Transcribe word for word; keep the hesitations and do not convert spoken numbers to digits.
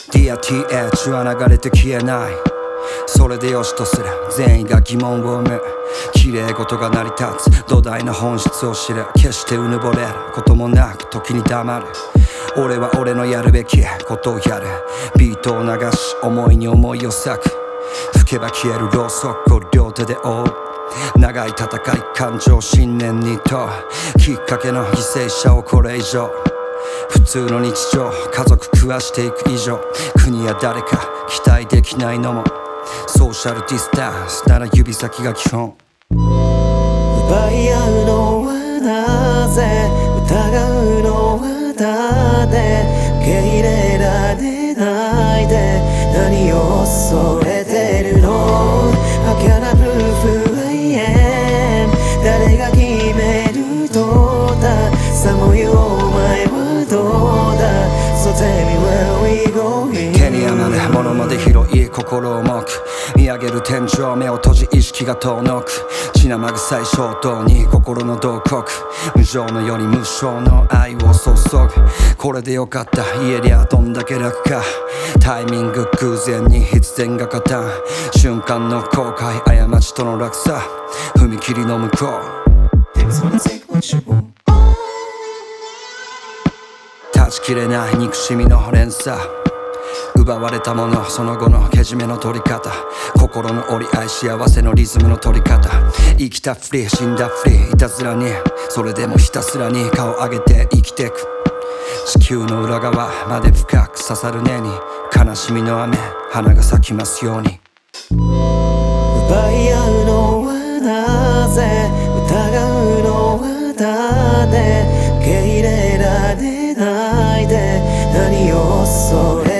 ディア ティーエイチ は流れて消えない。それでよしとする善意が疑問を生む。綺麗事が成り立つ土台の本質を知る。決してうぬぼれることもなく時に黙る。俺は俺のやるべきことをやる。ビートを流し思いに思いを割く。吹けば消えるろうそくを両手で追う。長い戦い感情信念に問う。きっかけの犠牲者をこれ以上。普通の日常家族食わしていく以上。国や誰か期待できないのもソーシャルディスタンスなら指先が基本。 奪い合うのはなぜ、疑うのは誰、受け入れられないで何を恐れてるの。I cannot prove who I am。 誰が決めるどうだ、さも言うお前はどうだ。 So tell me where we going。 手に余るものまで広い心重く見上げる天井、目を閉じ意識が遠のく。血生臭い衝動に心の洞窟。無情のように無償の愛を注ぐ。これでよかった言えりゃどんだけ楽か。タイミング偶然に必然が加担。瞬間の後悔過ちとの落差。踏切の向こう断ち切れない憎しみの連鎖。奪われたものその後のけじめの取り方。心の折り合い幸せのリズムの取り方。生きたふり死んだふりいたずらに、それでもひたすらに顔上げて生きてく。地球の裏側まで深く刺さる根に悲しみの雨花が咲きますように。 奪い合うのはなぜ、疑うのは誰、受け入れられないで何を恐れ